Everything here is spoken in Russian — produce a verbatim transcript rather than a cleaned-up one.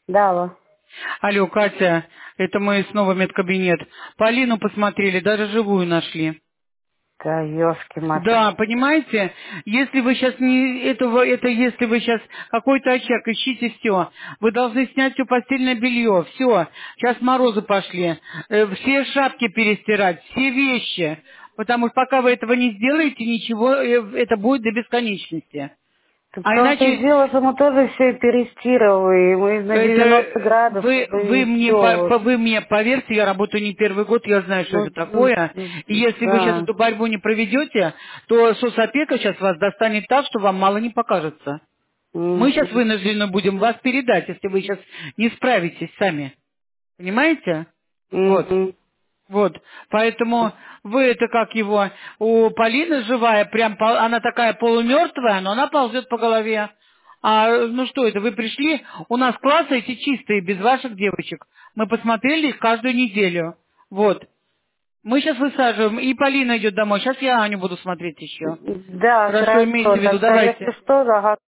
Да, алло. Алло, Катя, это мы снова медкабинет. Полину посмотрели, даже живую нашли. Да, ёшки-матушки. Да, понимаете, если вы сейчас не этого, это если вы сейчас какой-то очаг ищите, все, вы должны снять все постельное белье, все. Сейчас морозы пошли, э, все шапки перестирать, все вещи, потому что пока вы этого не сделаете, ничего, э, это будет до бесконечности. Ты А в том-то и иначе дело, что мы тоже все перестирывали, мы на это девяносто э, градусов, вы, вы и мне все. по- Вот. по- вы мне поверьте, я работаю не первый год, я знаю, что Ну, это м, такое. м, И если вы сейчас да. эту борьбу не проведете, то соцопека сейчас вас достанет так, что вам мало не покажется. Мы сейчас Мгм. вынуждены будем вас передать, если вы сейчас не справитесь сами. Понимаете? Вот. Мгм. Вот. Поэтому вы это как его, у Полины живая, прям пол- она такая полумертвая, но она ползет по голове. А ну что это, вы пришли, у нас классы эти чистые, без ваших девочек. Мы посмотрели их каждую неделю. Вот. Мы сейчас высаживаем, и Полина идет домой. Сейчас я Аню буду смотреть еще. Да, Хорошо, имейте хорошо, в виду, тогда если давайте. что, ага.